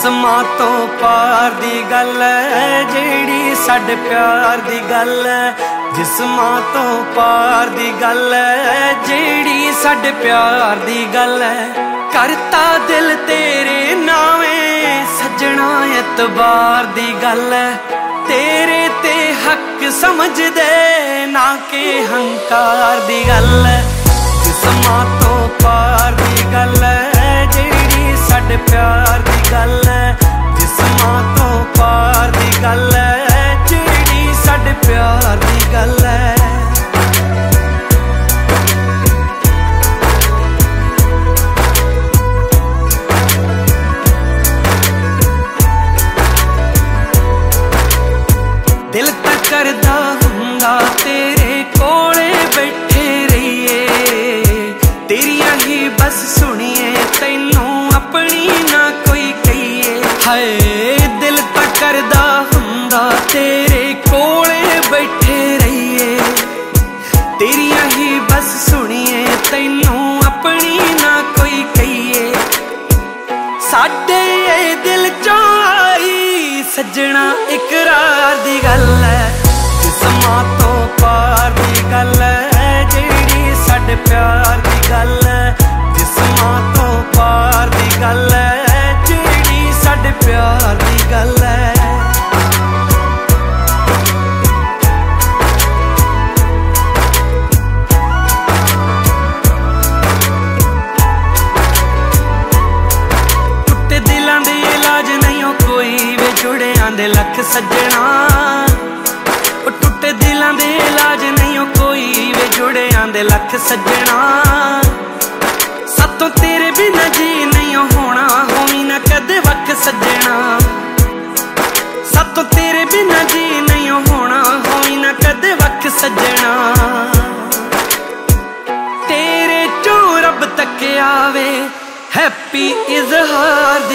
जिस्मां तो पार दी गल है जेड़ी साडे प्यार दी गल है। जिस्मां तो पार दी गल है जेड़ी साडे प्यार दी गल है। करता दिल तेरे नावे सजना एतबार दी गल है। तेरे ते हक समझ दे ना के हंकार दी गल है। जिस्मां तो पार दी गल है जेड़ी साडे प्यार दी गल है। जिस्मां तो पार दी गल है जेड़ी साडे प्यार दी गल है। दिल तां करदा हुंदा तेरे कोले बैठे रहिए। तेरियां ही बस सुनिए तैनू अपनी ना कोई कहिए। हाय दिल तां करदा हुंदा तेरे कोले बैठे रहिए। तेरियां ही बस सुनिए तैनू अपनी ना कोई कहिए। साडे दिल चों आई सजना इकरार दी गल है। जिस्मां तो पार दी गल है जेड़ी साडे प्यार दी गल है। जिस्मां तो पार दी गल है जेड़ी साडे प्यार दी गल है। टुटे दिलां दे इलाज नहीं हो कोई वे जुड़ियां दे लख सजना। टुटे दिलां दे इलाज नहीं हो कोई वे जुड़ियां दे लख सजना। सातों तेरे बिना जी नहीं होना होवी ना कदे वख सजना। सातों तेरे बिना जी नहीं होना होवी ना कदे वख सजना। तेरे चों रब तक आवे हैप्पी इजहार